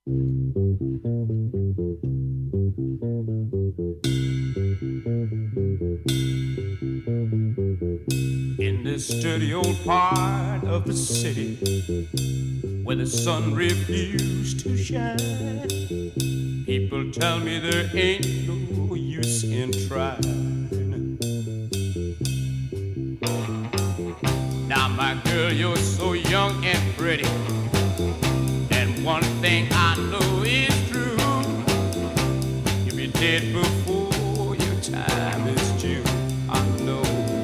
In this dirty old part of the city where the sun refused to shine, people tell me there ain't no use in trying. Now, my girl, you're so young and pretty, and one thing I know is true: you'll be dead before your time is due. I know.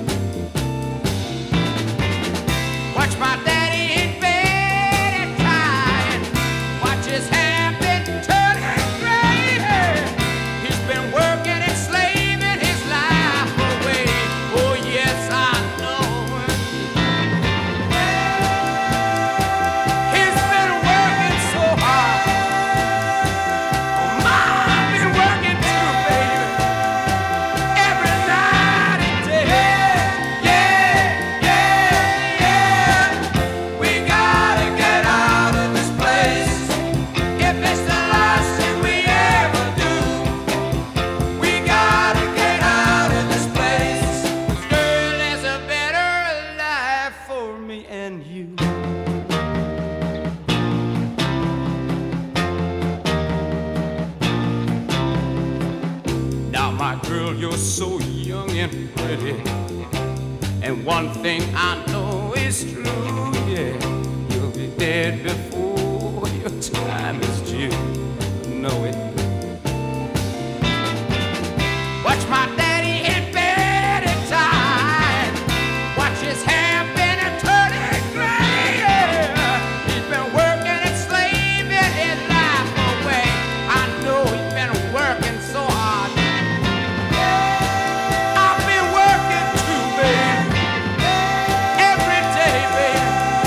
Watch my daddy in bed and crying. Watch his hair been turning gray. He's been working and slaving his life away. Oh yes, I know. He's been working so hard. I've been working too, baby. Every night and day. Yeah, yeah, yeah. We gotta get out of this place. If it's the last thing we ever do, we gotta get out of this place. 'Cause girl, there's a better life for me and you. Now, my girl, you're so young and pretty, and one thing I know is true, yeah, you'll be dead before your time is due. Know it. Watch my daddy in bed at time. Watch his hair been a turning gray. Yeah. He's been working and slaving his life away. I know he's been working so hard. I've been working too, baby. Every day, baby.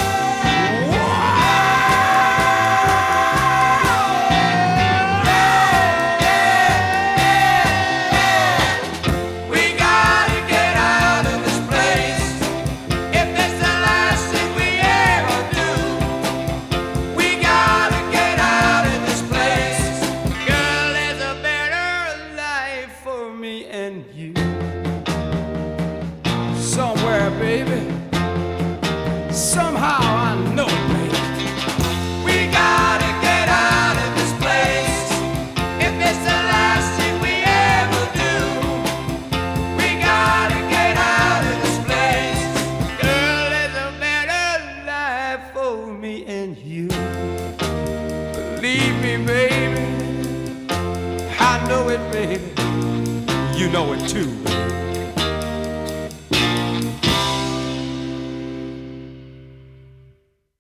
We gotta get out of this place. If it's the last thing we ever do, we gotta get out of this place. Girl, there's a better life for me and you. Somewhere, baby. Somehow I know it, baby. We gotta get out of this place. If it's the last thing we ever do, we gotta get out of this place. Girl, there's a better life for me and you. Believe me, baby. I know it, baby. You know it too, baby.